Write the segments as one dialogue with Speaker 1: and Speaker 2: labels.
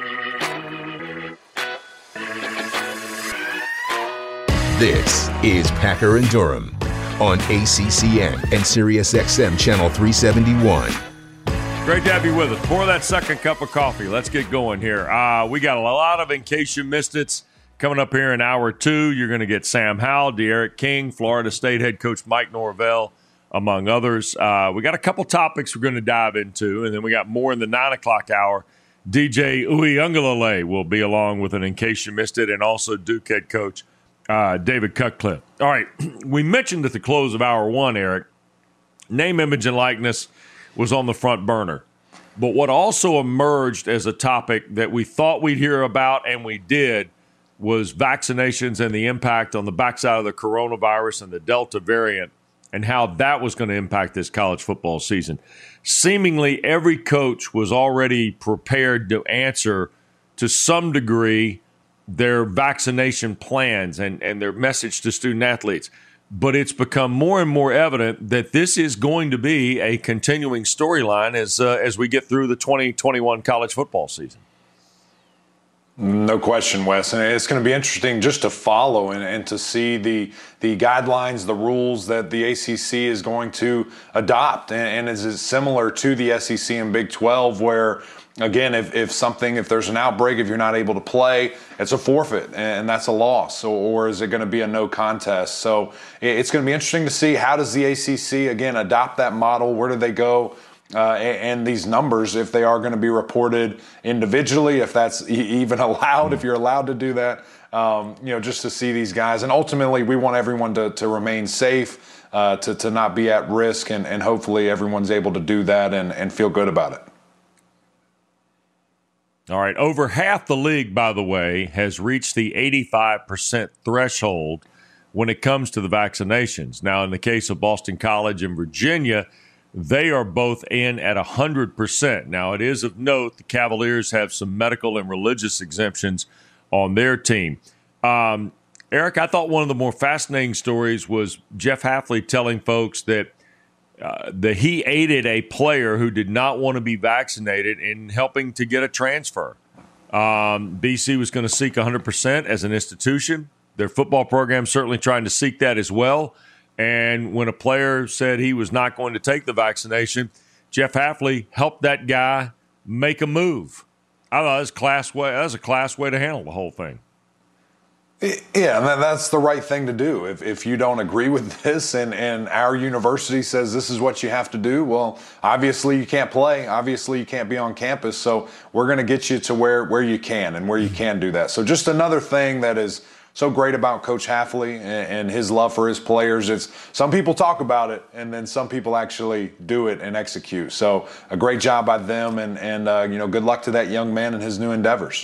Speaker 1: This is Packer and Durham on ACCN and SiriusXM Channel 371.
Speaker 2: Great to have you with us. Pour that second cup of coffee. Let's get going here. We got a lot of In Case You Missed It's coming up here in hour two. You're going to get Sam Howell, D'Eriq King, Florida State head coach Mike Norvell, among others. We got a couple topics we're going to dive into, and then we got more in the 9 o'clock hour. DJ Uiagalelei will be along with an In Case You Missed It, and also Duke head coach David Cutcliffe. All right, we mentioned at the close of hour one, Eric, name, image, and likeness was on the front burner. But what also emerged as a topic that we thought we'd hear about, and we did, was vaccinations and the impact on the backside of the coronavirus and the Delta variant and how that was going to impact this college football season. Seemingly every coach was already prepared to answer to some degree their vaccination plans and their message to student athletes. But it's become more and more evident that this is going to be a continuing storyline as we get through the 2021 college football season.
Speaker 3: No question, Wes. And it's going to be interesting just to follow and to see the guidelines, the rules that the ACC is going to adopt. And is it similar to the SEC and Big 12 where, again, if there's an outbreak, if you're not able to play, it's a forfeit and that's a loss, or is it going to be a no contest? So it's going to be interesting to see how does the ACC, again, adopt that model? Where do they go? And these numbers, if they are going to be reported individually, if that's even allowed, if you're allowed to do that, just to see these guys. And ultimately, we want everyone to remain safe, to not be at risk, and hopefully everyone's able to do that and feel good about it.
Speaker 2: All right. Over half the league, by the way, has reached the 85% threshold when it comes to the vaccinations. Now, in the case of Boston College and Virginia, they are both in at 100%. Now, it is of note the Cavaliers have some medical and religious exemptions on their team. Eric, I thought one of the more fascinating stories was Jeff Hafley telling folks that he aided a player who did not want to be vaccinated in helping to get a transfer. BC was going to seek 100% as an institution. Their football program certainly trying to seek that as well. And when a player said he was not going to take the vaccination, Jeff Hafley helped that guy make a move. I thought that was a class way to handle the whole thing.
Speaker 3: Yeah, and that's the right thing to do. If you don't agree with this and our university says this is what you have to do, well, obviously you can't play. Obviously you can't be on campus. So we're going to get you to where you can and where you can do that. So just another thing that is so great about Coach Hafley and his love for his players. It's some people talk about it, and then some people actually do it and execute. So a great job by them, and good luck to that young man in his new endeavors.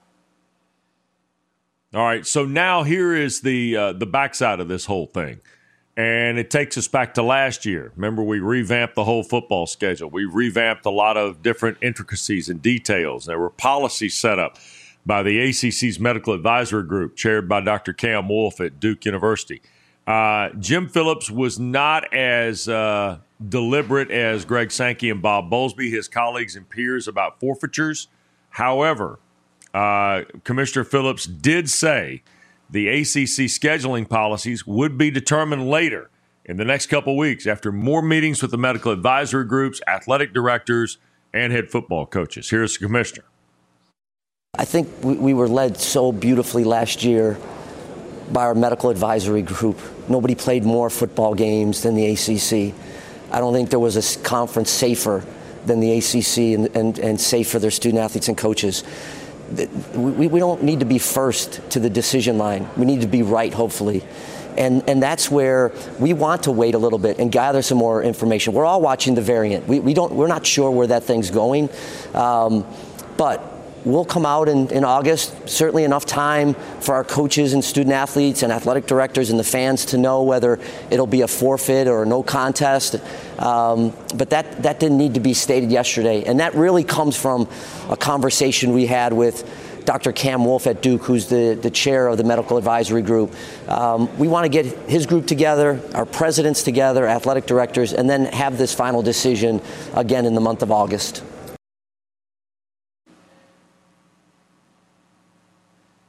Speaker 2: All right, so now here is the backside of this whole thing, and it takes us back to last year. Remember, we revamped the whole football schedule. We revamped a lot of different intricacies and details. There were policies set up by the ACC's Medical Advisory Group, chaired by Dr. Cam Wolfe at Duke University. Jim Phillips was not as deliberate as Greg Sankey and Bob Bowlesby, his colleagues and peers, about forfeitures. However, Commissioner Phillips did say the ACC scheduling policies would be determined later in the next couple weeks after more meetings with the medical advisory groups, athletic directors, and head football coaches. Here's the commissioner.
Speaker 4: I think we were led so beautifully last year by our medical advisory group. Nobody played more football games than the ACC. I don't think there was a conference safer than the ACC and safe for their student athletes and coaches. We don't need to be first to the decision line. We need to be right, hopefully. And that's where we want to wait a little bit and gather some more information. We're all watching the variant. We're not sure where that thing's going. But we'll come out in August, certainly enough time for our coaches and student athletes and athletic directors and the fans to know whether it'll be a forfeit or a no contest. But that didn't need to be stated yesterday. And that really comes from a conversation we had with Dr. Cam Wolfe at Duke, who's the chair of the medical advisory group. We want to get his group together, our presidents together, athletic directors, and then have this final decision again in the month of August.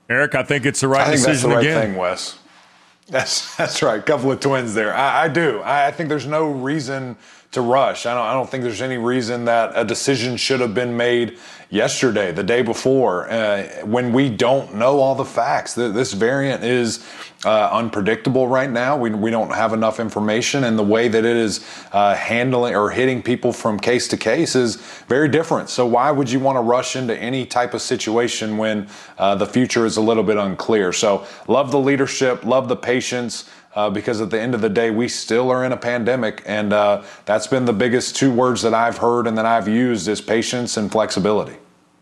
Speaker 2: Eric, I think it's the right decision
Speaker 3: that's the right
Speaker 2: again.
Speaker 3: thing, Wes. That's right. A couple of twins there. I do. I think there's no reason to rush. I don't think there's any reason that a decision should have been made yesterday, the day before, when we don't know all the facts. This variant is unpredictable right now. We don't have enough information, and the way that it is handling or hitting people from case to case is very different. So why would you want to rush into any type of situation when the future is a little bit unclear? So love the leadership, love the patience. Because at the end of the day, we still are in a pandemic, and that's been the biggest two words that I've heard and that I've used is patience and flexibility.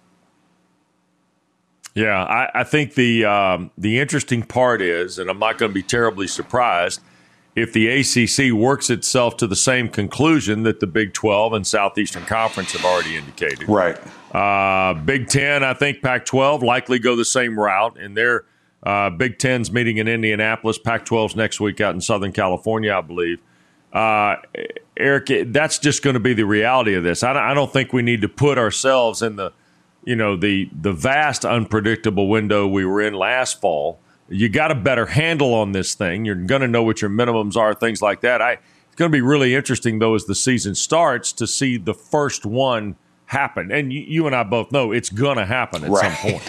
Speaker 2: Yeah, I think the interesting part is, and I'm not going to be terribly surprised, if the ACC works itself to the same conclusion that the Big 12 and Southeastern Conference have already indicated.
Speaker 3: Right.
Speaker 2: Big 10, I think Pac-12 likely go the same route, and they're Big Ten's meeting in Indianapolis. Pac-12's next week out in Southern California, I believe. Eric, that's just going to be the reality of this. I don't think we need to put ourselves in the vast unpredictable window we were in last fall. You got a better handle on this thing. You're going to know what your minimums are, things like that. It's going to be really interesting, though, as the season starts to see the first one happen. And you and I both know it's going to happen at some point.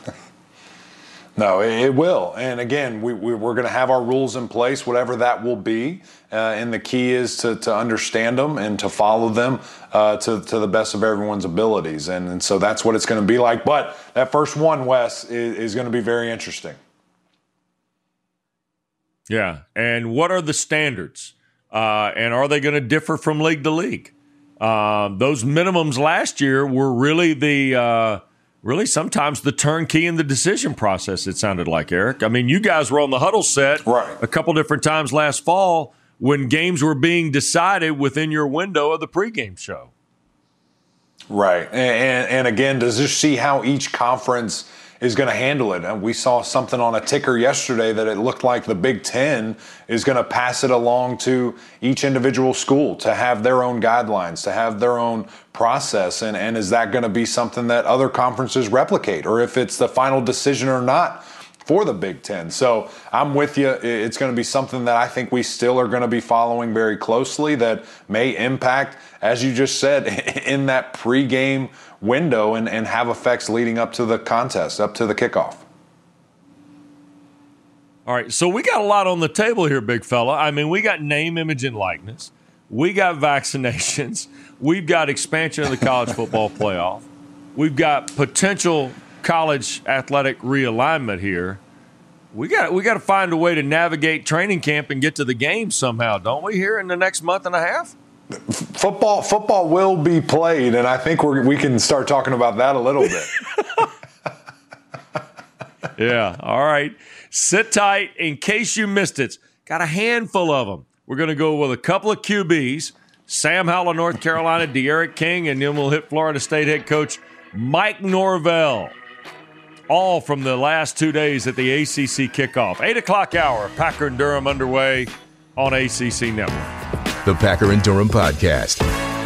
Speaker 3: No, it will. And again, we're going to have our rules in place, whatever that will be. And the key is to understand them and to follow them to the best of everyone's abilities. And so that's what it's going to be like. But that first one, Wes, is going to be very interesting.
Speaker 2: Yeah. And what are the standards? And are they going to differ from league to league? Those minimums last year were really really sometimes the turnkey in the decision process, it sounded like, Eric. I mean, you guys were on the huddle set a couple different times last fall when games were being decided within your window of the pregame show.
Speaker 3: Right. And again, to just see how each conference is going to handle it. And we saw something on a ticker yesterday that it looked like the Big Ten is going to pass it along to each individual school to have their own guidelines, to have their own process. And is that going to be something that other conferences replicate, or if it's the final decision or not for the Big Ten? So I'm with you. It's going to be something that I think we still are going to be following very closely that may impact, as you just said, in that pregame window and have effects leading up to the contest, up to the kickoff.
Speaker 2: All right, so we got a lot on the table here, big fella. I mean, we got name, image, and likeness. We got vaccinations. We've got expansion of the college football playoff. We've got potential college athletic realignment here. We got to find a way to navigate training camp and get to the game somehow, don't we, here in the next month and a half?
Speaker 3: Football will be played, and I think we can start talking about that a little bit.
Speaker 2: Yeah, all right. Sit tight in case you missed it. Got a handful of them. We're going to go with a couple of QBs, Sam Howell of North Carolina, D'Eriq King, and then we'll hit Florida State head coach Mike Norvell. All from the last 2 days at the ACC kickoff. 8 o'clock hour, Packer and Durham underway on ACC Network.
Speaker 1: The Packer and Durham Podcast.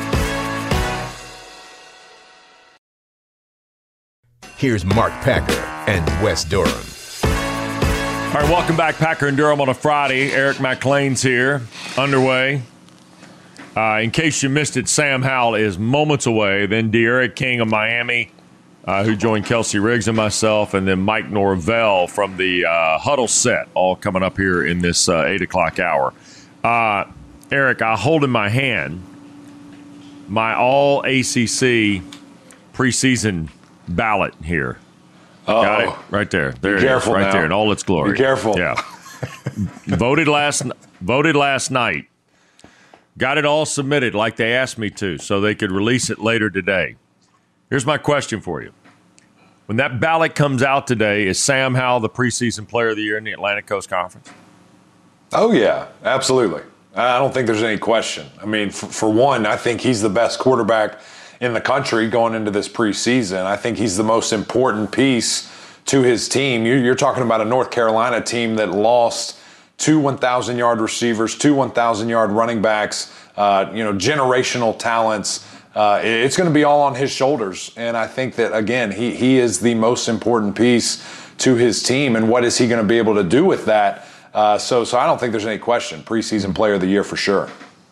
Speaker 1: Here's Mark Packer and Wes Durham.
Speaker 2: All right, welcome back, Packer and Durham on a Friday. Eric McLean's here, underway. In case you missed it, Sam Howell is moments away. Then D'Eriq King of Miami, who joined Kelsey Riggs and myself, and then Mike Norvell from the huddle set, all coming up here in this 8 o'clock hour. Eric, I hold in my hand my all-ACC preseason ballot here. Got it? Right there. There it is. Right there in all its glory.
Speaker 3: Be careful.
Speaker 2: Yeah. Voted last night. Got it all submitted like they asked me to so they could release it later today. Here's my question for you. When that ballot comes out today, is Sam Howell the preseason player of the year in the Atlantic Coast Conference?
Speaker 3: Oh, yeah, absolutely. I don't think there's any question. I mean, for one, I think he's the best quarterback in the country going into this preseason. I think he's the most important piece to his team. You're talking about a North Carolina team that lost 2 1,000-yard receivers, 2 1,000-yard running backs, generational talents. it's going to be all on his shoulders. And I think that, again, he is the most important piece to his team. And what is he going to be able to do with that? So I don't think there's any question. Preseason player of the year for sure.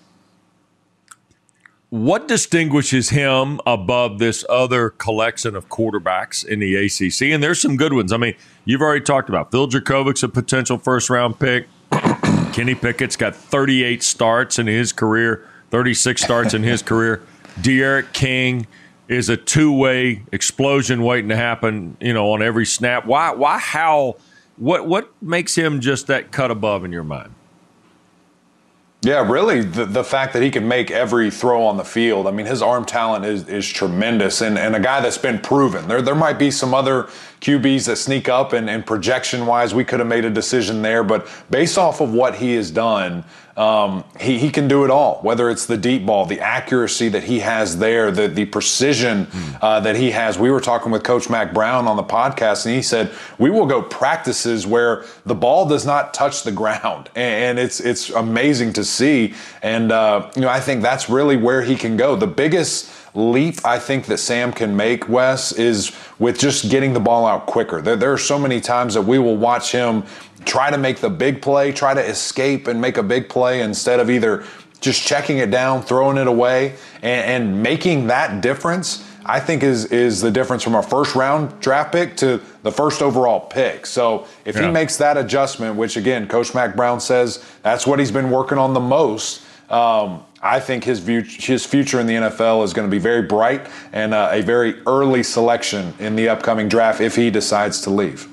Speaker 2: What distinguishes him above this other collection of quarterbacks in the ACC? And there's some good ones. I mean, you've already talked about Phil Jurkovec's a potential first-round pick. Kenny Pickett's got 38 starts in his career, 36 starts in his career. D'Eriq King is a two-way explosion waiting to happen, on every snap. What makes him just that cut above in your mind?
Speaker 3: Yeah, really, the fact that he can make every throw on the field. I mean, his arm talent is tremendous, and a guy that's been proven. There might be some other QBs that sneak up, and projection-wise, we could have made a decision there. But based off of what he has done, he can do it all, whether it's the deep ball, the accuracy that he has there, the precision that he has. We were talking with Coach Mack Brown on the podcast, and he said, we will go practices where the ball does not touch the ground. And it's amazing to see. And, I think that's really where he can go. The biggest leap I think that Sam can make, Wes, is with just getting the ball out quicker. There are so many times that we will watch him try to make the big play, try to escape and make a big play instead of either just checking it down, throwing it away, and making that difference, I think is the difference from a first-round draft pick to the first overall pick. So if he makes that adjustment, which, again, Coach Mack Brown says that's what he's been working on the most, I think his future in the NFL is going to be very bright and a very early selection in the upcoming draft if he decides to leave.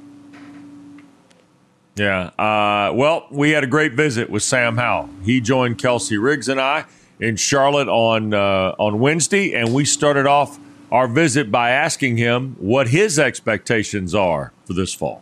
Speaker 2: Yeah. Well, we had a great visit with Sam Howell. He joined Kelsey Riggs and I in Charlotte on Wednesday, and we started off our visit by asking him what his expectations are for this fall.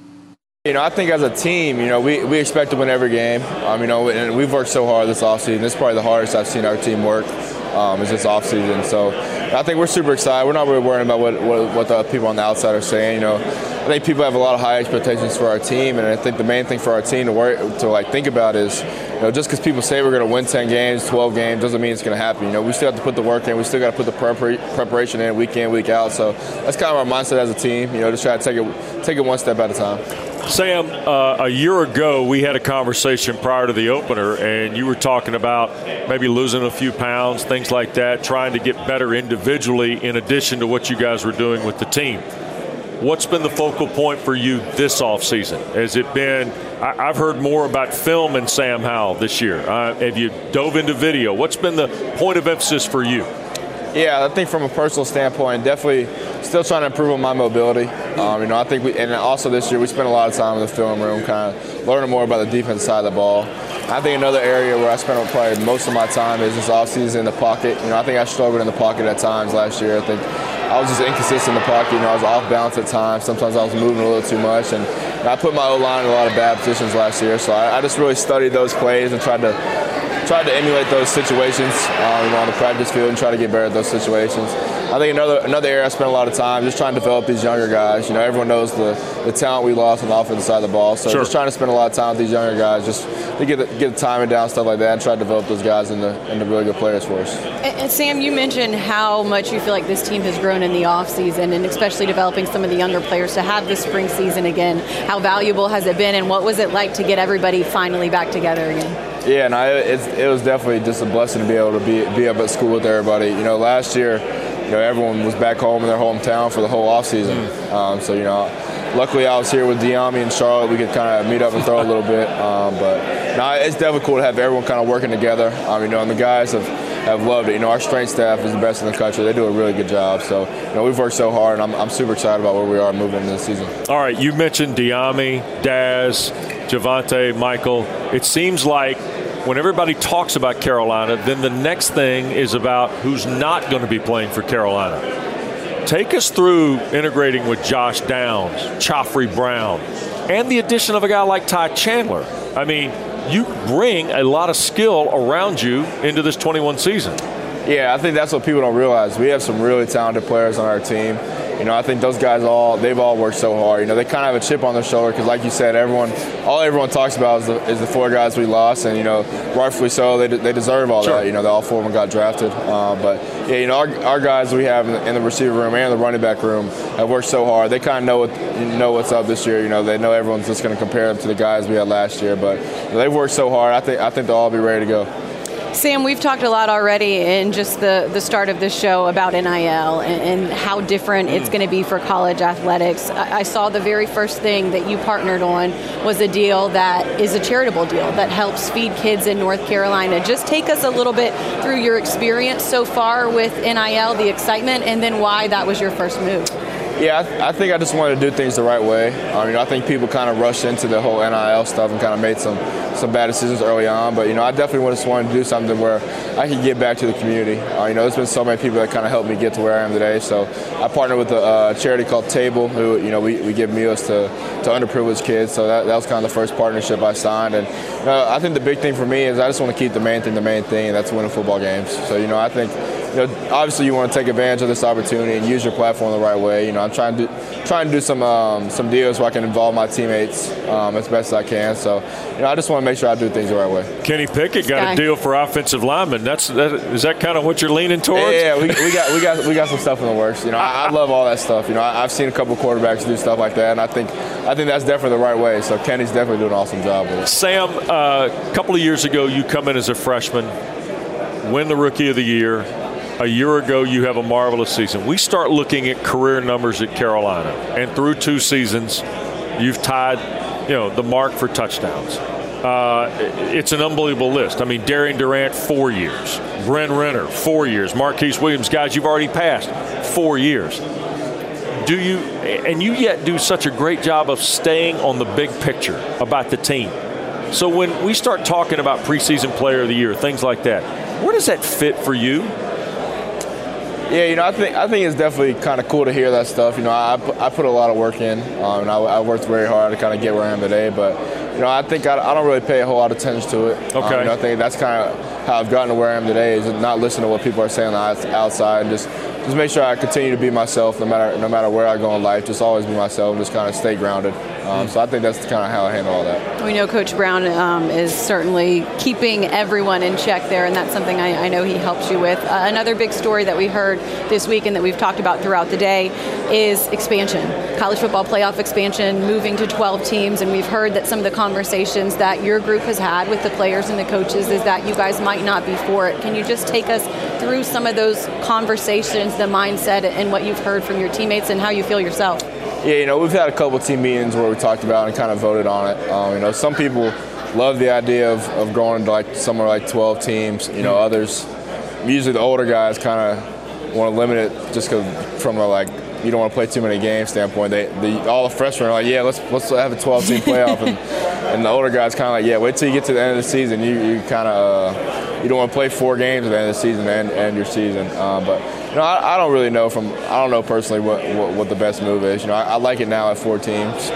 Speaker 5: I think as a team, we expect to win every game. And we've worked so hard this offseason. This is probably the hardest I've seen our team work is this offseason. So I think we're super excited. We're not really worrying about what the people on the outside are saying. I think people have a lot of high expectations for our team, and I think the main thing for our team to think about is, just because people say we're going to win 10 games, 12 games, doesn't mean it's going to happen. We still have to put the work in. We still got to put the preparation in week out. So that's kind of our mindset as a team. Just try to take it one step at a time.
Speaker 2: Sam, a year ago we had a conversation prior to the opener, and you were talking about maybe losing a few pounds, things like that, trying to get better individually in addition to what you guys were doing with the team. What's been the focal point for you this offseason? Has it been – I've heard more about film and Sam Howell this year. Have you dove into video? What's been the point of emphasis for you?
Speaker 5: Yeah, I think from a personal standpoint, definitely still trying to improve on my mobility. I think and also this year we spent a lot of time in the film room kind of learning more about the defensive side of the ball. I think another area where I spent probably most of my time is this offseason in the pocket. I think I struggled in the pocket at times last year. I think I was just inconsistent in the pocket. I was off balance at times. Sometimes I was moving a little too much. And I put my O-line in a lot of bad positions last year. So I just really studied those plays and tried to emulate those situations on the practice field and try to get better at those situations. I think another area I spent a lot of time just trying to develop these younger guys. Everyone knows the talent we lost on the offensive side of the ball. So just trying to spend a lot of time with these younger guys just to get the timing down, stuff like that, and try to develop those guys into really good players for us.
Speaker 6: And Sam, you mentioned how much you feel like this team has grown in the offseason, and especially developing some of the younger players to have this spring season again. How valuable has it been, and what was it like to get everybody finally back together again?
Speaker 5: Yeah, it was definitely just a blessing to be able to be up at school with everybody. Last year, everyone was back home in their hometown for the whole offseason. Luckily I was here with Dyami and Charlotte. We could kind of meet up and throw a little bit. It's definitely cool to have everyone kind of working together. And the guys have loved it. Our strength staff is the best in the country. They do a really good job. So, we've worked so hard, and I'm super excited about where we are moving into the season.
Speaker 2: All right, you mentioned Dyami, Daz, Javonte, Michael. It seems like when everybody talks about Carolina, then the next thing is about who's not going to be playing for Carolina. Take us through integrating with Josh Downs, Chafry Brown, and the addition of a guy like Ty Chandler. I mean, you bring a lot of skill around you into this 21 season.
Speaker 5: Yeah, I think that's what people don't realize. We have some really talented players on our team. I think those guys they've all worked so hard. They kind of have a chip on their shoulder because, like you said, all everyone talks about is the 4 guys we lost, and rightfully so. They deserve all
Speaker 2: Sure.
Speaker 5: that. All 4 of them got drafted. But yeah, our guys we have in the receiver room and the running back room have worked so hard. They kind of know what's up this year. They know everyone's just going to compare them to the guys we had last year, but they've worked so hard. I think they'll all be ready to go.
Speaker 6: Sam, we've talked a lot already in just the start of this show about NIL and how different it's going to be for college athletics. I saw the very first thing that you partnered on was a deal that is a charitable deal that helps feed kids in North Carolina. Just take us a little bit through your experience so far with NIL, the excitement, and then why that was your first move.
Speaker 5: Yeah, I think I just wanted to do things the right way. I think people kind of rushed into the whole NIL stuff and kind of made some bad decisions early on. But, I definitely just wanted to do something where I could give back to the community. There's been so many people that kind of helped me get to where I am today. So I partnered with a charity called Table, who, we give meals to underprivileged kids. So that was kind of the first partnership I signed. And I think the big thing for me is I just want to keep the main thing, and that's winning football games. So, I think obviously you want to take advantage of this opportunity and use your platform the right way. I'm trying to do some deals where I can involve my teammates as best as I can. So, I just want to make sure I do things the right way.
Speaker 2: Kenny Pickett got a deal for offensive linemen. Is that kind of what you're leaning towards?
Speaker 5: Yeah, we got some stuff in the works. I love all that stuff. I've seen a couple quarterbacks do stuff like that, and I think that's definitely the right way. So Kenny's definitely doing an awesome job with it.
Speaker 2: Sam, a couple of years ago, you come in as a freshman, win the Rookie of the Year. A year ago, you have a marvelous season. We start looking at career numbers at Carolina, and through 2 seasons, you've tied, the mark for touchdowns. It's an unbelievable list. Darian Durant, 4 years. Bryn Renner, 4 years. Marquise Williams, guys you've already passed, 4 years. You yet do such a great job of staying on the big picture about the team. So when we start talking about preseason player of the year, things like that, where does that fit for you?
Speaker 5: Yeah, I think it's definitely kind of cool to hear that stuff. I put a lot of work in, and I worked very hard to kind of get where I am today. But, I think I don't really pay a whole lot of attention to it.
Speaker 2: Okay.
Speaker 5: I think that's kind of how I've gotten to where I am today, is not listen to what people are saying on the outside, and just make sure I continue to be myself no matter where I go in life. Just always be myself and just kind of stay grounded. So I think that's kind of how I handle all that.
Speaker 6: We know Coach Brown is certainly keeping everyone in check there, and that's something I know he helps you with. Another big story that we heard this week and that we've talked about throughout the day is expansion. College football playoff expansion, moving to 12 teams, and we've heard that some of the conversations that your group has had with the players and the coaches is that you guys might not be for it. Can you just take us through some of those conversations, the mindset, and what you've heard from your teammates and how you feel yourself?
Speaker 5: Yeah, we've had a couple of team meetings where we talked about and kind of voted on it. Some people love the idea of going to somewhere like 12 teams. Others, usually the older guys, kind of want to limit it just from you don't want to play too many games standpoint. All the freshmen are like, yeah, let's have a 12-team playoff, and the older guys kind of like, yeah, wait till you get to the end of the season. You kind of you don't want to play 4 games at the end of the season and end your season. But I don't really know I don't know personally what the best move is. I like it now at 4 teams.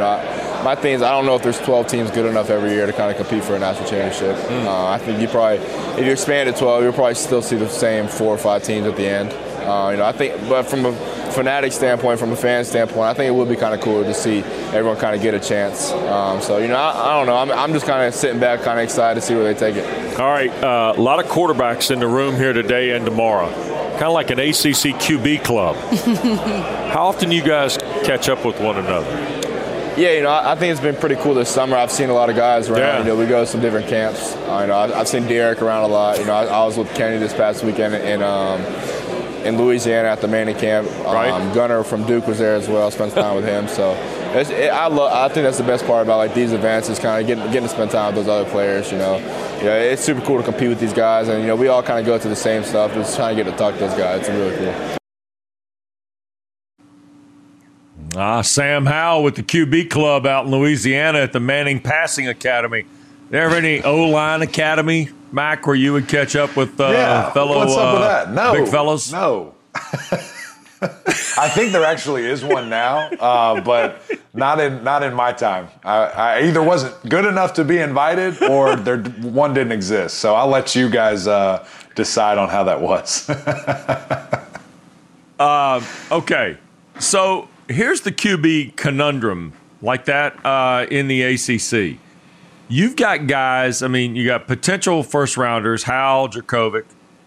Speaker 5: My thing is I don't know if there's 12 teams good enough every year to kind of compete for a national championship. I think if you expand to 12, you'll probably still see the same 4 or 5 teams at the end. I think, but from a fanatic standpoint, from a fan standpoint, I think it would be kind of cool to see everyone kind of get a chance. I don't know. I'm just kind of sitting back, kind of excited to see where they take it.
Speaker 2: All right, a lot of quarterbacks in the room here today and tomorrow. Kind of like an ACC QB club. How often do you guys catch up with one another?
Speaker 5: Yeah, I think it's been pretty cool this summer. I've seen a lot of guys around.
Speaker 2: Yeah.
Speaker 5: We go to some different camps. I've seen Derek around a lot. I was with Kenny this past weekend in Louisiana at the Manning camp.
Speaker 2: Right.
Speaker 5: Gunnar from Duke was there as well. Spent time with him. So I think that's the best part about these events is kind of getting to spend time with those other players. It's super cool to compete with these guys, and we all kind of go through the same stuff. Just trying to get to talk to those guys. It's really cool.
Speaker 2: Sam Howell with the QB club out in Louisiana at the Manning Passing Academy. There ever any O-line academy, Mac, where you would catch up with fellow
Speaker 3: what's up with that? No,
Speaker 2: big fellows?
Speaker 3: No. I think there actually is one now, but not in my time. I either wasn't good enough to be invited or one didn't exist. So I'll let you guys decide on how that was.
Speaker 2: Okay. So here's the QB conundrum like that in the ACC. You've got guys, you got potential first-rounders, Hal, Jurkovec.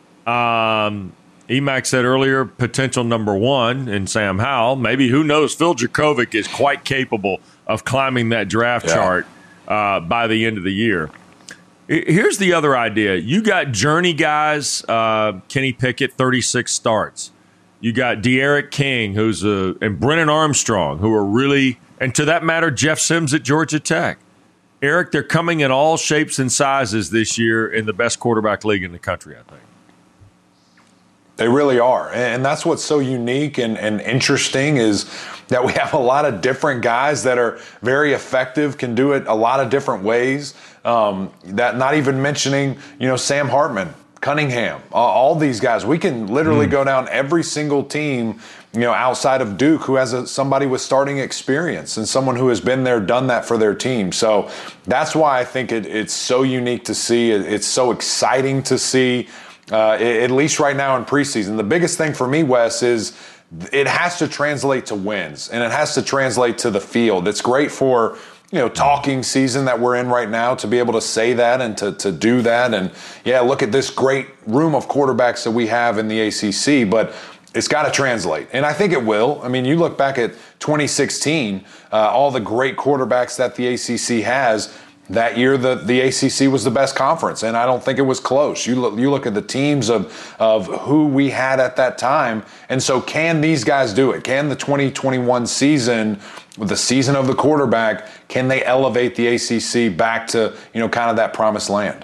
Speaker 2: Emac said earlier, potential number one in Sam Howell. Maybe, who knows, Phil Jurkovec is quite capable of climbing that draft chart by the end of the year. Here's the other idea. You got journey guys, Kenny Pickett, 36 starts. You got De'Aaron King, and Brennan Armstrong, who are really, and to that matter, Jeff Sims at Georgia Tech. Eric, they're coming in all shapes and sizes this year in the best quarterback league in the country, I think.
Speaker 3: They really are. And that's what's so unique and interesting is that we have a lot of different guys that are very effective, can do it a lot of different ways. That not even mentioning, Sam Hartman, Cunningham, all these guys. We can literally go down every single team, outside of Duke, who has somebody with starting experience and someone who has been there, done that for their team. So that's why I think it's so unique to see. It's so exciting to see, at least right now in preseason. The biggest thing for me, Wes, is it has to translate to wins, and it has to translate to the field. It's great for talking season that we're in right now to be able to say that and to do that. And look at this great room of quarterbacks that we have in the ACC, but it's got to translate. And I think it will. You look back at 2016, all the great quarterbacks that the ACC has. That year, the ACC was the best conference, and I don't think it was close. You look at the teams of who we had at that time, and so can these guys do it? Can the 2021 season, with the season of the quarterback, can they elevate the ACC back to kind of that promised land?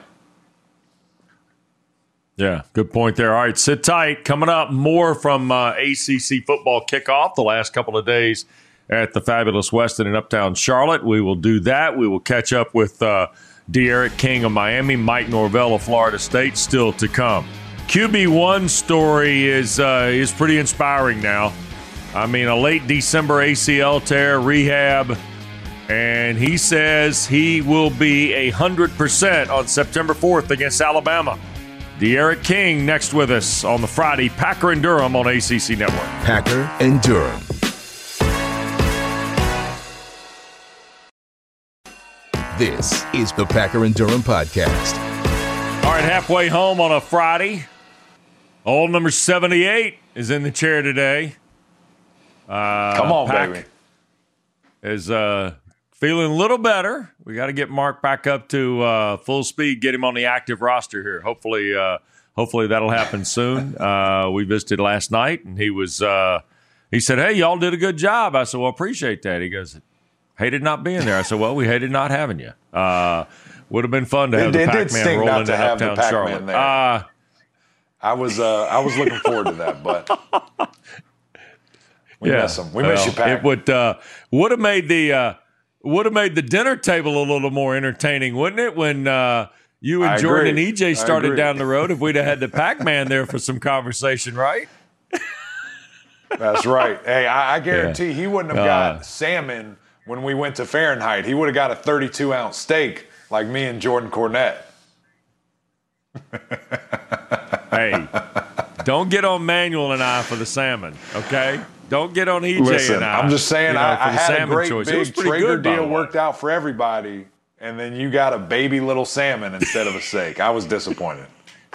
Speaker 2: Yeah, good point there. All right, sit tight. Coming up, more from ACC football kickoff the last couple of days at the fabulous Westin in Uptown Charlotte. We will do that. We will catch up with De'Aaron King of Miami, Mike Norvell of Florida State, still to come. QB1 story is pretty inspiring now. A late December ACL tear, rehab, and he says he will be 100% on September 4th against Alabama. De'Aaron King next with us on the Friday Packer and Durham on ACC Network.
Speaker 1: Packer and Durham. This is the Packer and Durham podcast.
Speaker 2: All right, halfway home on a Friday. Old number 78 is in the chair today.
Speaker 3: Come on,
Speaker 2: Pack
Speaker 3: baby.
Speaker 2: Is feeling a little better. We got to get Mark back up to full speed, get him on the active roster here. Hopefully that'll happen soon. We visited last night, and he said, "Hey, y'all did a good job." I said, "Well, appreciate that." He goes, "Hated not being there." I said, "Well, we hated not having you. Would have been fun to have the Pac-Man rolling in Uptown Charlotte."
Speaker 3: There. I was looking forward to that, but we miss him. We miss you, Pac.
Speaker 2: It would have made the dinner table a little more entertaining, wouldn't it? When you and Jordan and EJ started down the road, if we'd have had the Pac-Man there for some conversation, right?
Speaker 3: That's right. Hey, I guarantee he wouldn't have got salmon when we went to Fahrenheit. He would have got a 32-ounce steak like me and Jordan Cornette.
Speaker 2: Hey, don't get on Manuel and I for the salmon, okay? Don't get on EJ and I.
Speaker 3: I'm just saying, I had a great
Speaker 2: choice.
Speaker 3: big Traeger deal worked out for everybody, and then you got a baby little salmon instead of a steak. I was disappointed.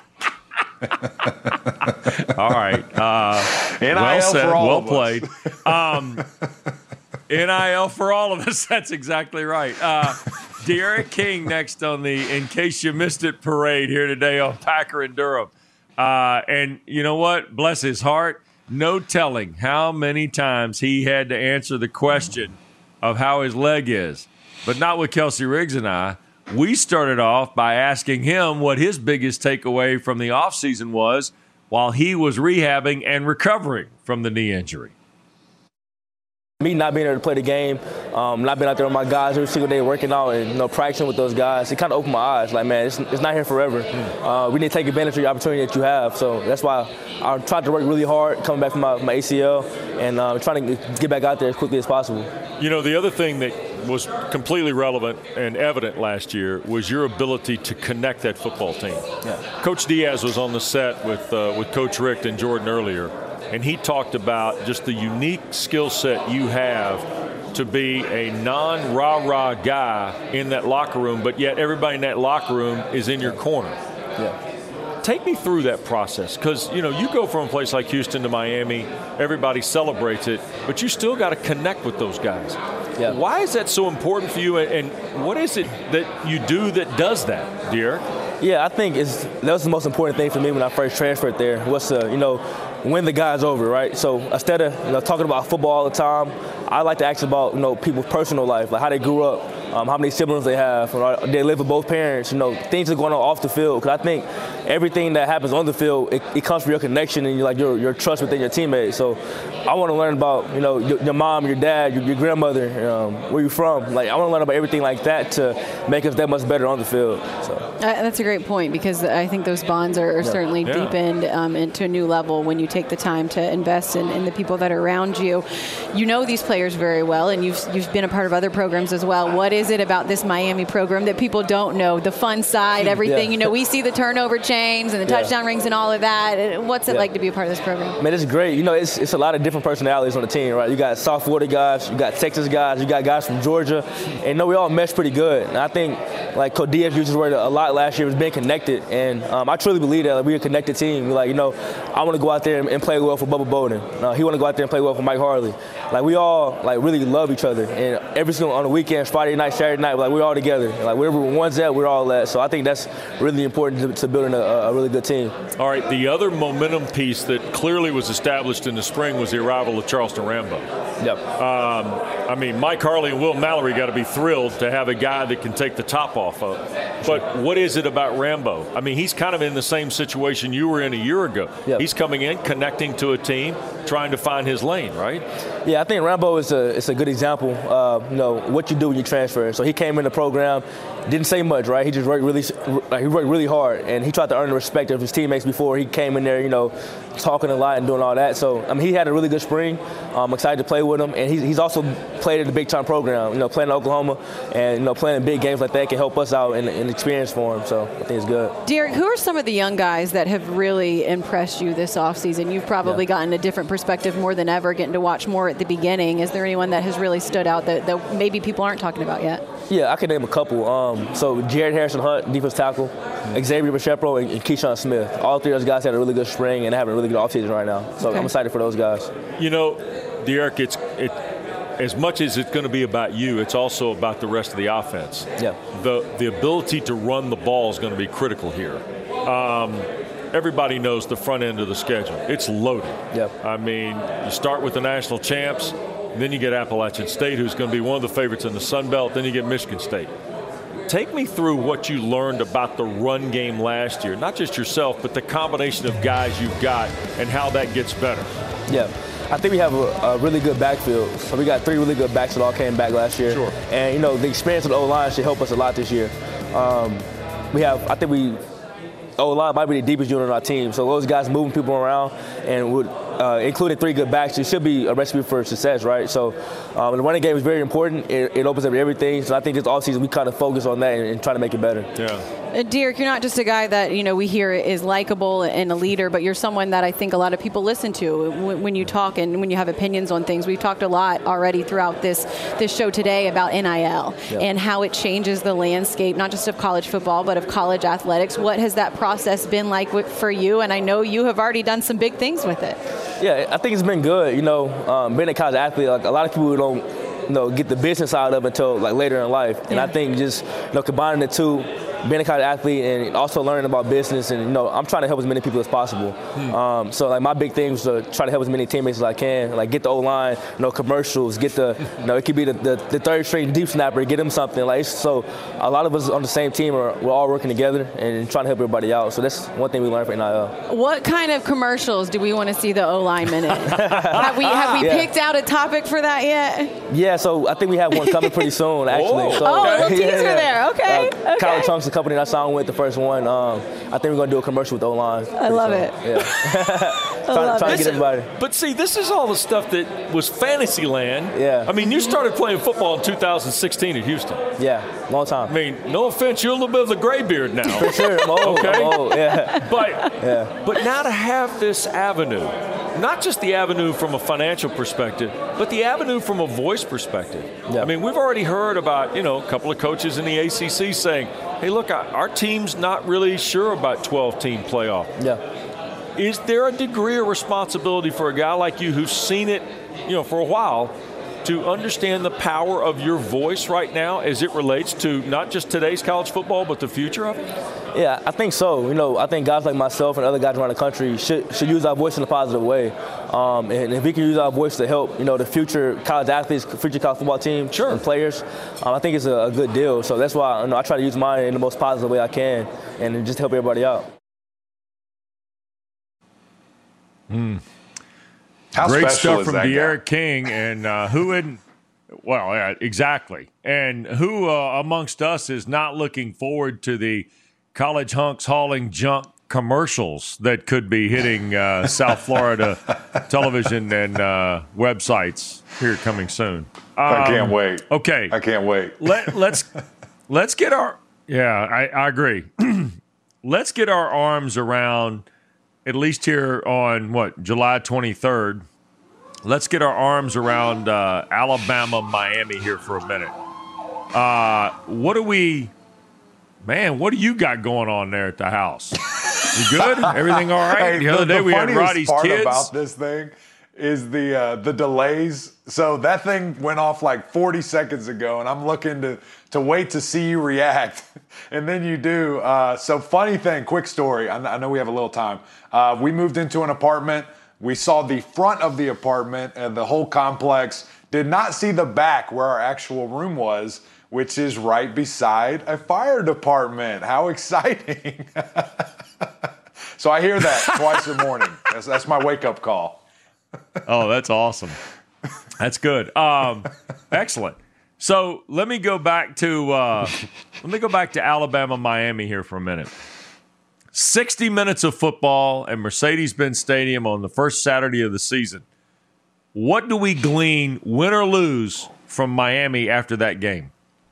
Speaker 2: All right.
Speaker 3: NIL
Speaker 2: well said,
Speaker 3: for all
Speaker 2: well
Speaker 3: of
Speaker 2: played.
Speaker 3: us.
Speaker 2: NIL for all of us. That's exactly right. De'Aaron King next on the In Case You Missed It parade here today on Packer and Durham. And you know what? Bless his heart. No telling how many times he had to answer the question of how his leg is. But not with Kelsey Riggs and I. We started off by asking him what his biggest takeaway from the offseason was while he was rehabbing and recovering from the knee injury.
Speaker 7: Me not being able to play the game, not being out there with my guys every single day working out and practicing with those guys, it kind of opened my eyes. Like, man, it's not here forever. We need to take advantage of the opportunity that you have. So that's why I tried to work really hard coming back from my ACL and trying to get back out there as quickly as possible.
Speaker 2: You know, the other thing that was completely relevant and evident last year was your ability to connect that football team.
Speaker 7: Yeah.
Speaker 2: Coach Diaz was on the set with Coach Richt and Jordan earlier. and he talked about just the unique skill set you have to be a non-rah-rah guy in that locker room, but yet everybody in that locker room is in your corner.
Speaker 7: Yeah.
Speaker 2: Take me through that process, because, you go from a place like Houston to Miami, everybody celebrates it, but you still got to connect with those guys.
Speaker 7: Yeah.
Speaker 2: Why is that so important for you, and what is it that you do that does that, De'Aaron?
Speaker 7: Yeah, I think that was the most important thing for me when I first transferred there, was to, win the guys over, right? So instead of talking about football all the time, I like to ask about people's personal life, like how they grew up, how many siblings they have, they live with both parents, things that are going on off the field. Because I think everything that happens on the field, it comes from your connection and your trust within your teammates. So I want to learn about your mom, your dad, your grandmother, where you from. Like, I want to learn about everything like that to make us that much better on the field. So.
Speaker 6: That's a great point, because I think those bonds are certainly deepened into a new level when you take the time to invest in the people that are around you. You know these players very well, and you've been a part of other programs as well. What is it about this Miami program that people don't know? The fun side, everything.
Speaker 7: Yeah.
Speaker 6: We see the turnover chains and the touchdown rings and all of that. What's it like to be a part of this program?
Speaker 7: Man, it's great. It's a lot of different personalities on the team, right? You got South Florida guys, you got Texas guys, you got guys from Georgia, and we all mesh pretty good. And I think, like Coach Diaz used his word a lot last year, was being connected. And I truly believe that we're a connected team. I want to go out there and play well for Bubba Bolden. He want to go out there and play well for Mike Harley. We all really love each other. And every single on the weekends, Friday night, Saturday night, we're all together. Wherever one's at, we're all at. So I think that's really important to building a really good team.
Speaker 2: All right, the other momentum piece that clearly was established in the spring was the arrival of Charleston Rambo.
Speaker 7: Yep.
Speaker 2: Mike Harley and Will Mallory got to be thrilled to have a guy that can take the top off of. But what is it about Rambo? He's kind of in the same situation you were in a year ago.
Speaker 7: Yep.
Speaker 2: He's coming in, connecting to a team, trying to find his lane, right?
Speaker 7: Yeah, I think Rambo is a good example of what you do when you transfer. So he came in the program, didn't say much, right? He just worked really hard, and he tried to earn the respect of his teammates before he came in there, talking a lot and doing all that. So he had a really good spring. I'm excited to play with him, and he's also played in the big time program. Playing in Oklahoma and playing in big games like that can help us out and experience for him. So I think it's good.
Speaker 6: Derek, who are some of the young guys that have really impressed you this offseason? You've probably gotten a different perspective more than ever, getting to watch more at the beginning. Is there anyone that has really stood out that maybe people aren't talking about yet?
Speaker 7: Yeah, I can name a couple. So Jared Harrison-Hunt, defense tackle, Xavier Bishopro, and Keyshawn Smith. All three of those guys had a really good spring and having a really good offseason right now. So I'm excited for those guys.
Speaker 2: Derek, as much as it's going to be about you, it's also about the rest of the offense.
Speaker 7: Yeah.
Speaker 2: The ability to run the ball is going to be critical here. Everybody knows the front end of the schedule. It's loaded.
Speaker 7: Yeah.
Speaker 2: You start with the national champs, then you get Appalachian State, who's going to be one of the favorites in the Sun Belt, then you get Michigan State. Take me through what you learned about the run game last year, not just yourself, but the combination of guys you've got and how that gets better.
Speaker 7: Yeah. I think we have a really good backfield. So we got three really good backs that all came back last year.
Speaker 2: Sure.
Speaker 7: And, the experience of the O-line should help us a lot this year. O-line might be the deepest unit on our team. So those guys moving people around and including three good backs, it should be a recipe for success, right? So the running game is very important. It opens up everything. So I think this offseason we kind of focus on that and try to make it better.
Speaker 2: Yeah.
Speaker 6: Derek, you're not just a guy that, we hear is likable and a leader, but you're someone that I think a lot of people listen to when you talk and when you have opinions on things. We've talked a lot already throughout this show today about NIL and how it changes the landscape, not just of college football, but of college athletics. What has that process been like for you? And I know you have already done some big things with it.
Speaker 7: Yeah, I think it's been good. Being a college athlete, a lot of people don't get the business out of it until later in life. And I think just combining the two, being a college athlete and also learning about business, and I'm trying to help as many people as possible. So my big thing is to try to help as many teammates as I can. Get the O-line, commercials, get the it could be the third string deep snapper, get them something. So a lot of us on the same team we're all working together and trying to help everybody out. So that's one thing we learned from NIL.
Speaker 6: What kind of commercials do we want to see the O-linemen in? have we picked out a topic for that yet?
Speaker 7: Yeah, so I think we have one coming pretty soon, actually.
Speaker 2: Oh,
Speaker 7: so,
Speaker 6: a little teaser there. Okay.
Speaker 7: Kyler Trump's the company that I signed with, the first one. I think we're going to do a commercial with O-line.
Speaker 6: I love it.
Speaker 7: Yeah. trying to get everybody.
Speaker 2: But see, this is all the stuff that was fantasy land.
Speaker 7: Yeah.
Speaker 2: You started playing football in 2016 at Houston.
Speaker 7: Yeah, long time.
Speaker 2: No offense, you're a little bit of the gray beard now.
Speaker 7: For sure, I'm old.
Speaker 2: Okay.
Speaker 7: I'm old. Yeah.
Speaker 2: But now to have this avenue not just the avenue from a financial perspective, but the avenue from a voice perspective.
Speaker 7: Yeah.
Speaker 2: I mean, we've already heard about, a couple of coaches in the ACC saying, hey, look, our team's not really sure about 12-team playoff.
Speaker 7: Yeah.
Speaker 2: Is there a degree of responsibility for a guy like you who's seen it, for a while, to understand the power of your voice right now as it relates to not just today's college football, but the future of it?
Speaker 7: Yeah, I think so. I think guys like myself and other guys around the country should use our voice in a positive way. And if we can use our voice to help, the future college athletes, future college football team and players, I think it's a good deal. So that's why I try to use mine in the most positive way I can and just help everybody out.
Speaker 3: How
Speaker 2: Great
Speaker 3: special
Speaker 2: stuff from
Speaker 3: is that
Speaker 2: D'Eriq
Speaker 3: guy?
Speaker 2: King, and who isn't? Well, yeah, exactly. And who amongst us is not looking forward to the college hunks hauling junk commercials that could be hitting South Florida television and websites here coming soon?
Speaker 3: I can't wait.
Speaker 2: Okay,
Speaker 3: I can't wait.
Speaker 2: Let's get our I agree. Let's get our arms around, at least here on July 23rd. Let's get our arms around Alabama, Miami here for a minute. What do you got going on there at the house? You good? Everything all right?
Speaker 3: Hey,
Speaker 2: the other day we had
Speaker 3: funniest
Speaker 2: Roddy's
Speaker 3: part
Speaker 2: kids.
Speaker 3: about this thing is the delays. So that thing went off like 40 seconds ago, and I'm looking to wait to see you react, and then you do. So funny thing, quick story. I know we have a little time. We moved into an apartment. We saw the front of the apartment and the whole complex. Did not see the back where our actual room was, which is right beside a fire department. How exciting. So I hear that twice a morning. That's my wake-up call.
Speaker 2: Oh, that's awesome. That's good. Excellent. So let me go back to Alabama, Miami here for a minute. 60 minutes of football at Mercedes-Benz Stadium on the first Saturday of the season. What do we glean, win or lose, from Miami after that game?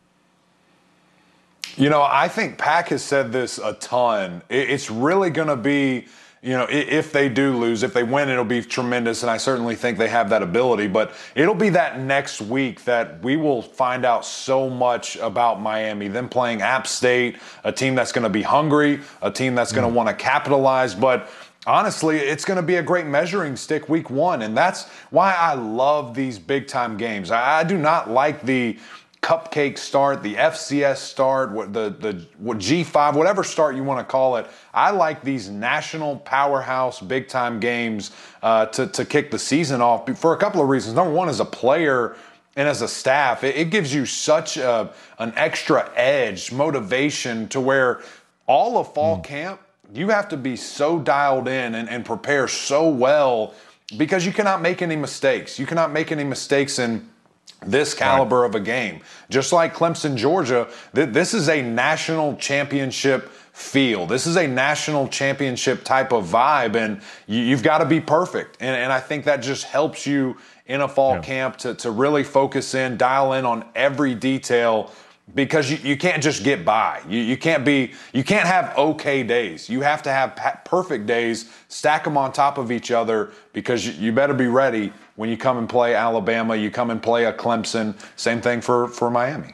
Speaker 3: I think Pack has said this a ton. It's really going to be, if they do lose, if they win, it'll be tremendous. And I certainly think they have that ability. But it'll be that next week that we will find out so much about Miami. Them playing App State, a team that's going to be hungry, a team that's going to want to capitalize. But honestly, it's going to be a great measuring stick week one. And that's why I love these big-time games. I do not like the cupcake start, the FCS start, the G5, whatever start you want to call it. I like these national powerhouse big-time games to kick the season off for a couple of reasons. Number one, as a player and as a staff, it gives you such an extra edge, motivation to where all of fall camp, you have to be so dialed in and prepare so well because you cannot make any mistakes. You cannot make any mistakes in this caliber of a game. Just like Clemson, Georgia, this is a national championship feel. This is a national championship type of vibe, and you've got to be perfect. And I think that just helps you in a fall camp to really focus in, dial in on every detail, because you can't just get by. You can't have okay days. You have to have perfect days, stack them on top of each other, because you better be ready when you come and play Alabama, you come and play a Clemson. Same thing for Miami.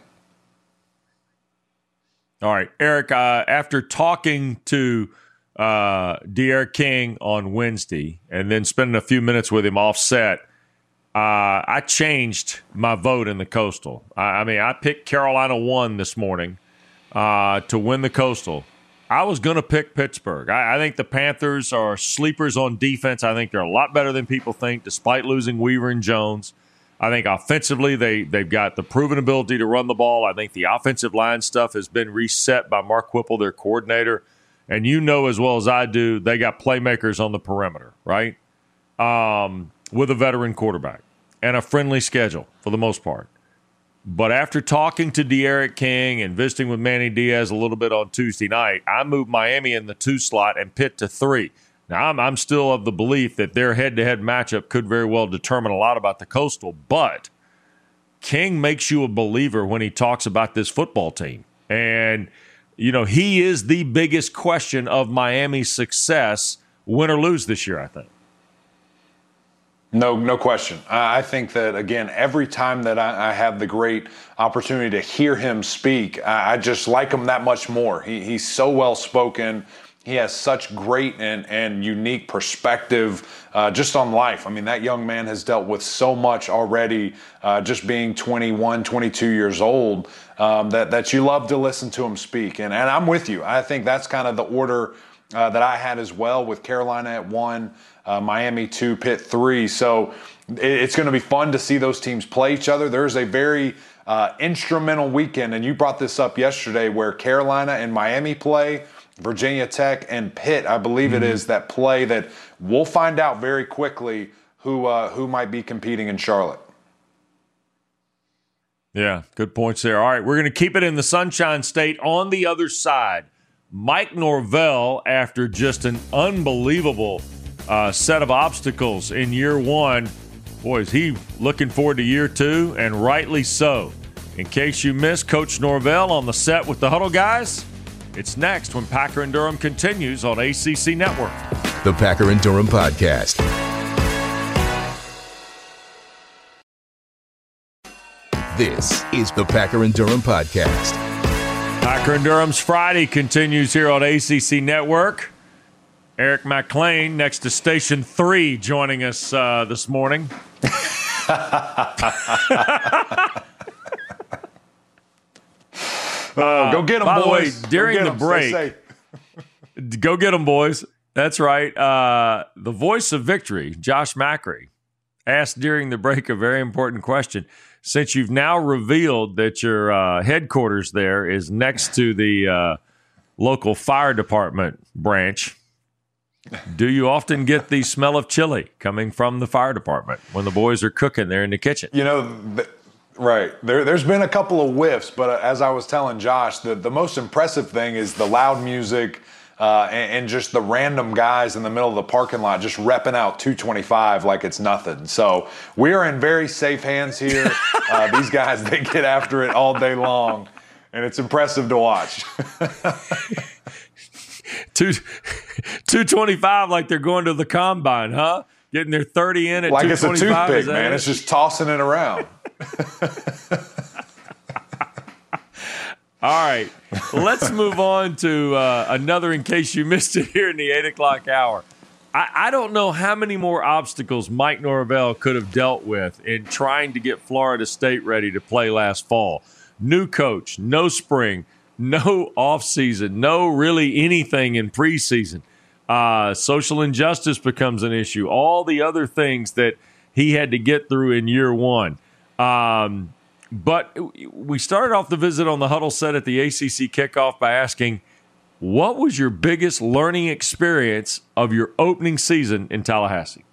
Speaker 2: All right, Eric, after talking to D'Eriq King on Wednesday and then spending a few minutes with him offset, I changed my vote in the Coastal. I picked Carolina 1 this morning to win the Coastal. I was going to pick Pittsburgh. I think the Panthers are sleepers on defense. I think they're a lot better than people think, despite losing Weaver and Jones. I think offensively they've got the proven ability to run the ball. I think the offensive line stuff has been reset by Mark Whipple, their coordinator. And you know as well as I do, they got playmakers on the perimeter, right? With a veteran quarterback and a friendly schedule for the most part. But after talking to D'Eriq King and visiting with Manny Diaz a little bit on Tuesday night, I moved Miami in the 2 slot and Pitt to 3. Now, I'm still of the belief that their head-to-head matchup could very well determine a lot about the Coastal, but King makes you a believer when he talks about this football team. And, he is the biggest question of Miami's success, win or lose this year, I think.
Speaker 3: No question. I think that, again, every time that I have the great opportunity to hear him speak, I just like him that much more. He's so well-spoken. He has such great and unique perspective just on life. I mean, that young man has dealt with so much already, just being 21, 22 years old, that you love to listen to him speak. And I'm with you. I think that's kind of the order that I had as well, with Carolina at 1, Miami 2, Pitt 3. So it's going to be fun to see those teams play each other. There's a very instrumental weekend, and you brought this up yesterday, where Carolina and Miami play, Virginia Tech and Pitt, I believe it is, that play that we'll find out very quickly who might be competing in Charlotte.
Speaker 2: Yeah, good points there. All right, we're going to keep it in the Sunshine State. On the other side, Mike Norvell, after just an unbelievable set of obstacles in year 1, boy, is he looking forward to year 2, and rightly so. In case you missed Coach Norvell on the set with the Huddle guys, it's next when Packer and Durham continues on ACC Network.
Speaker 1: The Packer and Durham Podcast. This is the Packer and Durham Podcast.
Speaker 2: Packer and Durham's Friday continues here on ACC Network. Eric McLean next to Station 3 joining us this morning.
Speaker 3: Go get them,
Speaker 2: by
Speaker 3: boys.
Speaker 2: The way, during the break, go get them, boys. That's right. The voice of victory, Josh Macri, asked during the break a very important question. Since you've now revealed that your headquarters there is next to the local fire department branch, do you often get the smell of chili coming from the fire department when the boys are cooking there in the kitchen?
Speaker 3: You know, right. There's been a couple of whiffs, but as I was telling Josh, the most impressive thing is the loud music and just the random guys in the middle of the parking lot just repping out 225 like it's nothing. So we are in very safe hands here. These guys, they get after it all day long, and it's impressive to watch.
Speaker 2: 225 like they're going to the combine, huh? Getting their 30 in at
Speaker 3: like 225. Like it's a toothpick, man. It's just tossing it around.
Speaker 2: All right, let's move on to another in case you missed it here in the 8 o'clock hour. I don't know how many more obstacles Mike Norvell could have dealt with in trying to get Florida State ready to play last fall. New coach, no spring, no offseason, no really anything in preseason. Social injustice becomes an issue. All the other things that he had to get through in year 1. But we started off the visit on the Huddle set at the ACC kickoff by asking, what was your biggest learning experience of your opening season in Tallahassee?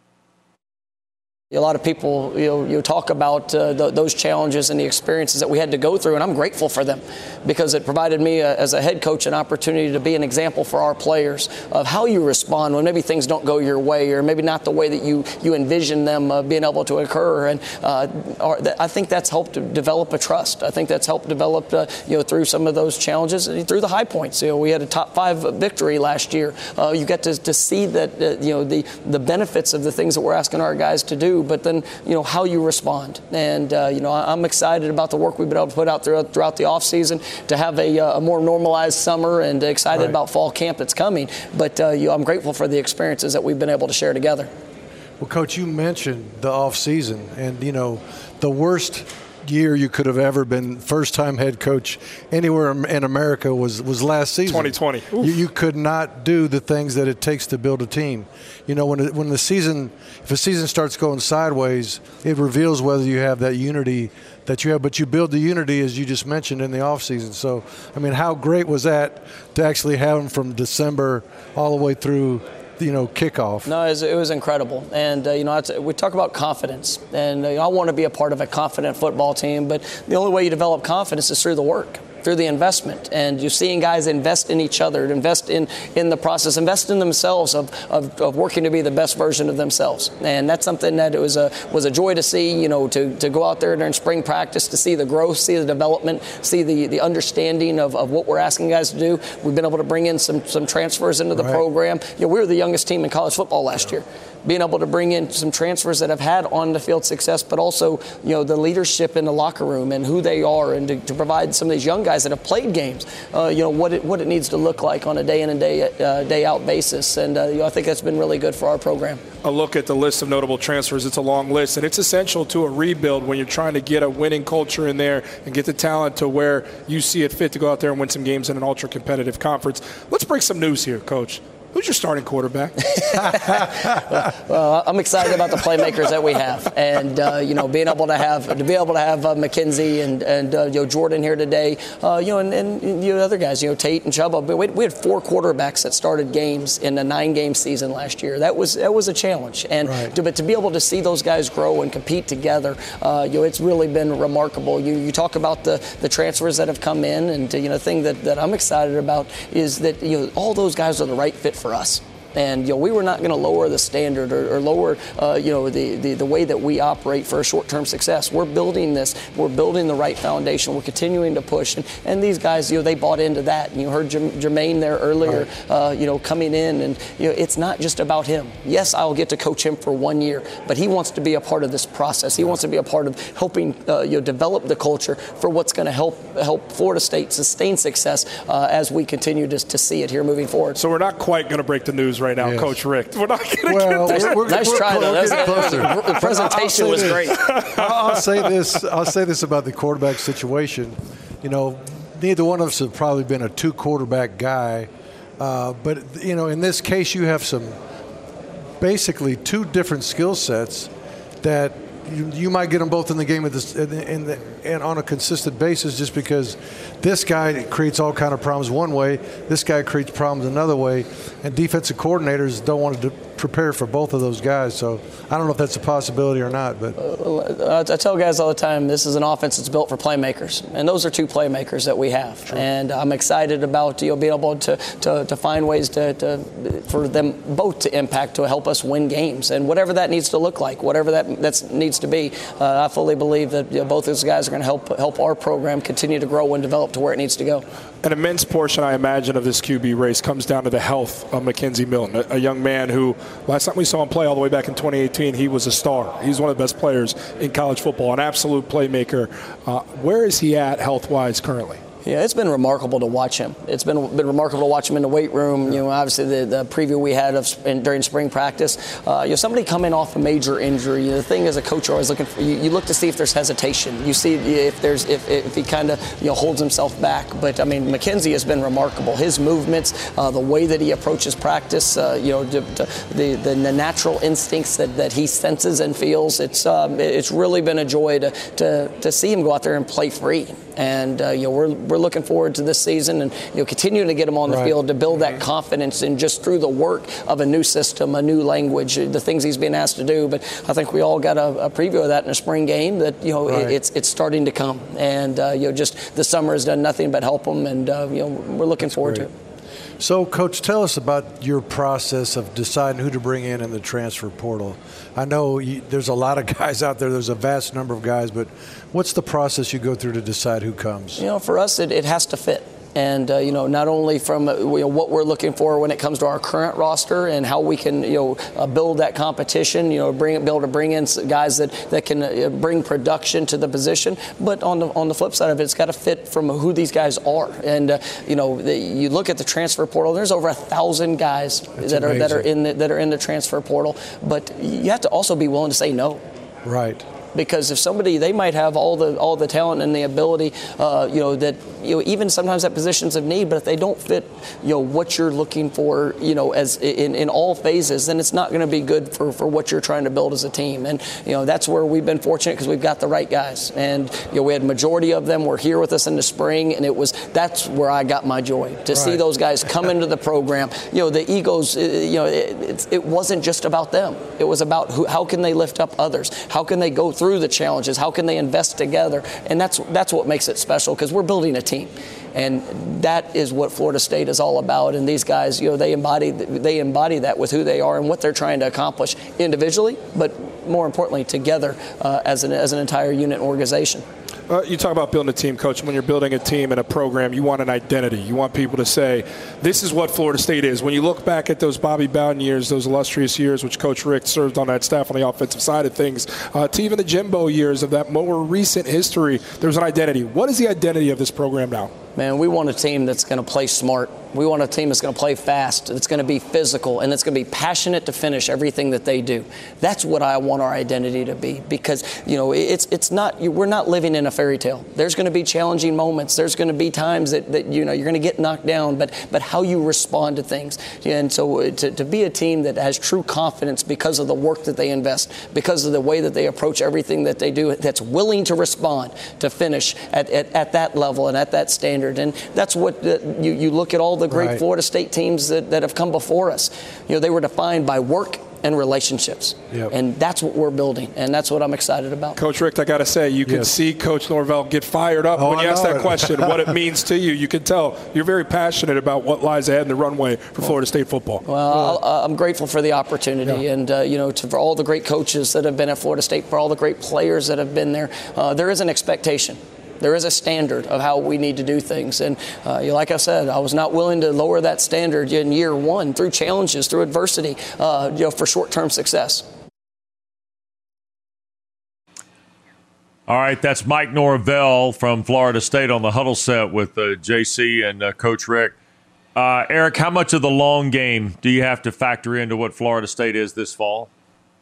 Speaker 8: A lot of people, you talk about those challenges and the experiences that we had to go through, and I'm grateful for them because it provided me, as a head coach, an opportunity to be an example for our players of how you respond when maybe things don't go your way or maybe not the way that you envision them being able to occur. And I think that's helped to develop a trust. I think that's helped develop, through some of those challenges, through the high points. We had a top 5 victory last year. You get to see that, the benefits of the things that we're asking our guys to do. But then, how you respond. And, I'm excited about the work we've been able to put out throughout the offseason to have a more normalized summer and excited about fall camp that's coming. But I'm grateful for the experiences that we've been able to share together.
Speaker 9: Well, Coach, you mentioned the offseason. And, the worst year you could have ever been first-time head coach anywhere in America was last season.
Speaker 5: 2020.
Speaker 9: You could not do the things that it takes to build a team. When the season, if a season starts going sideways, it reveals whether you have that unity that you have. But you build the unity, as you just mentioned, in the offseason. So, how great was that to actually have them from December all the way through kickoff?
Speaker 8: No, it was incredible. And, we talk about confidence. And I want to be a part of a confident football team. But the only way you develop confidence is through the work, through the investment. And you're seeing guys invest in each other, invest in the process, invest in themselves of working to be the best version of themselves. And that's something that it was a joy to see, to go out there during spring practice, to see the growth, see the development, see the understanding of what we're asking guys to do. We've been able to bring in some transfers into the program. We were the youngest team in college football last year. being able to bring in some transfers that have had on-the-field success, but also, the leadership in the locker room and who they are, and to provide some of these young guys that have played games, what it needs to look like on a day-in and day-out basis. And I think that's been really good for our program.
Speaker 10: A look at the list of notable transfers. It's a long list, and it's essential to a rebuild when you're trying to get a winning culture in there and get the talent to where you see it fit to go out there and win some games in an ultra-competitive conference. Let's break some news here, Coach. Who's your starting quarterback?
Speaker 8: Well, I'm excited about the playmakers that we have, and being able to have McKenzie and Jordan here today, and the other guys, Tate and Chuba. But we had 4 quarterbacks that started games in a 9-game season last year. That was a challenge, and
Speaker 9: right.
Speaker 8: but to be able to see those guys grow and compete together, it's really been remarkable. You talk about the transfers that have come in, and the thing that I'm excited about is that all those guys are the right fit for us. And we were not going to lower the standard or lower the way that we operate for a short-term success. We're building this. We're building the right foundation. We're continuing to push. And these guys, they bought into that. And you heard Jermaine there earlier, right. Coming in. And it's not just about him. Yes, I'll get to coach him for 1 year, but he wants to be a part of this process. He wants to be a part of helping develop the culture for what's going to help Florida State sustain success as we continue to see it here moving forward.
Speaker 10: So we're not quite going to break the news right now, yes. Coach Richt. We're not going
Speaker 8: to nice try, though. The presentation was great.
Speaker 9: I'll say this about the quarterback situation. Neither one of us have probably been a 2-quarterback guy. But, in this case, you have basically 2 different skill sets that you might get them both in the game and on a consistent basis, just because this guy creates all kind of problems one way, this guy creates problems another way, and defensive coordinators don't want to prepare for both of those guys. So I don't know if that's a possibility or not. But
Speaker 8: I tell guys all the time, this is an offense that's built for playmakers, and those are 2 playmakers that we have. Sure. And I'm excited about being able to find ways for them both to impact, to help us win games, and whatever that needs to look like, whatever that needs to be. I fully believe that both those guys are going to help our program continue to grow and develop to where it needs to go.
Speaker 10: An immense portion, I imagine, of this QB race comes down to the health of McKenzie Milton, a young man who, last time we saw him play all the way back in 2018, he was a star. He's one of the best players in college football, an absolute playmaker. Where is he at health-wise currently?
Speaker 8: Yeah, it's been remarkable to watch him. It's been remarkable to watch him in the weight room. Obviously the preview we had during spring practice. Somebody coming off a major injury. The thing as a coach, you're always looking for. You look to see if there's hesitation. You see if he kind of holds himself back. But McKenzie has been remarkable. His movements, the way that he approaches practice, the natural instincts that he senses and feels. It's really been a joy to see him go out there and play free. And we're looking forward to this season and continuing to get him on the field to build that confidence and just through the work of a new system, a new language, the things he's being asked to do. But I think we all got a preview of that in a spring game that it's starting to come, and just the summer has done nothing but help him, and we're looking forward to it.
Speaker 9: So, Coach, tell us about your process of deciding who to bring in the transfer portal. I know there's a lot of guys out there. There's a vast number of guys, but what's the process you go through to decide who comes?
Speaker 8: For us, it has to fit. And, not only from what we're looking for when it comes to our current roster and how we can, build that competition, be able to bring in guys that can bring production to the position. But on the flip side of it, it's got to fit from who these guys are. And, you look at the transfer portal, there's over 1,000 guys that are in the transfer portal. But you have to also be willing to say no.
Speaker 9: Right.
Speaker 8: Because if they might have all the talent and the ability, even sometimes at positions of need, but if they don't fit, what you're looking for, as in all phases, then it's not going to be good for what you're trying to build as a team. And that's where we've been fortunate because we've got the right guys, and we had majority of them were here with us in the spring, and that's where I got my joy to see those guys come into the program. The egos, it wasn't just about them. It was about how can they lift up others, how can they go through the challenges, how can they invest together, and that's what makes it special because we're building a team, and that is what Florida State is all about. And these guys, they embody that with who they are and what they're trying to accomplish individually, but more importantly together as an entire unit and organization.
Speaker 10: You talk about building a team, Coach. When you're building a team and a program, you want an identity. You want people to say, this is what Florida State is. When you look back at those Bobby Bowden years, those illustrious years, which Coach Richt served on that staff on the offensive side of things, to even the Jimbo years of that more recent history, there's an identity. What is the identity of this program now?
Speaker 8: Man, we want a team that's going to play smart. We want a team that's going to play fast, that's going to be physical, and that's going to be passionate to finish everything that they do. That's what I want our identity to be, because it's not, we're not living in a fairy tale. There's going to be challenging moments. There's going to be times that you're going to get knocked down, but how you respond to things. And so to be a team that has true confidence because of the work that they invest, because of the way that they approach everything that they do, that's willing to respond to finish at that level and at that standard. And that's what you look at all the great Florida State teams that have come before us. They were defined by work and relationships. Yep. And that's what we're building, and that's what I'm excited about.
Speaker 10: Coach Richt, I got to say, you can see Coach Norvell get fired up when you ask that question, what it means to you. You can tell you're very passionate about what lies ahead in the runway for Florida State football.
Speaker 8: Well, I'm grateful for the opportunity, and for all the great coaches that have been at Florida State, for all the great players that have been there. There is an expectation. There is a standard of how we need to do things. And like I said, I was not willing to lower that standard in year one through challenges, through adversity, for short-term success.
Speaker 2: All right, that's Mike Norvell from Florida State on the huddle set with JC and Coach Richt. Eric, how much of the long game do you have to factor into what Florida State is this fall?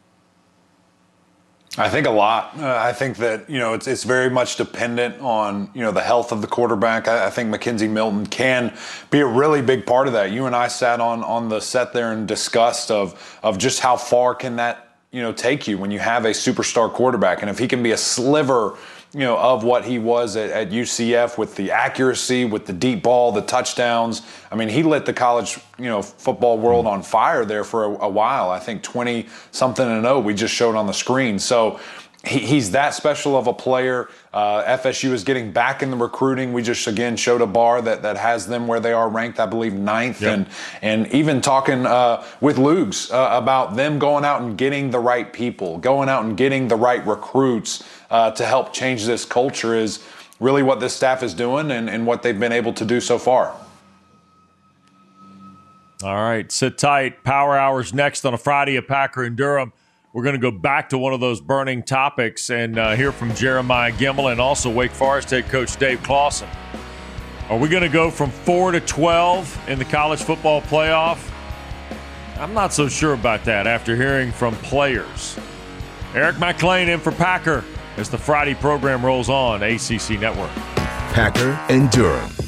Speaker 3: I think a lot. I think that, it's very much dependent on, the health of the quarterback. I think McKenzie Milton can be a really big part of that. You and I sat on the set there and discussed of just how far can that, take you when you have a superstar quarterback. And if he can be a sliver, of what he was at UCF with the accuracy, with the deep ball, the touchdowns. I mean, he lit the college, football world on fire there for a while. I think 20-something-0 we just showed on the screen. So he's that special of a player. FSU is getting back in the recruiting. We just, again, showed a bar that has them where they are ranked, I believe, 9th. Yep. And even talking with Lugs about them going out and getting the right people, going out and getting the right recruits to help change this culture is really what this staff is doing and what they've been able to do so far.
Speaker 2: All right, sit tight. Power Hours next on a Friday at Packer and Durham. We're going to go back to one of those burning topics and hear from Jeremiah Gemmel and also Wake Forest head coach Dave Clawson. Are we going to go from 4 to 12 in the college football playoff? I'm not so sure about that after hearing from players. Eric McLean in for Packer as the Friday program rolls on ACC Network.
Speaker 1: Packer and Durham.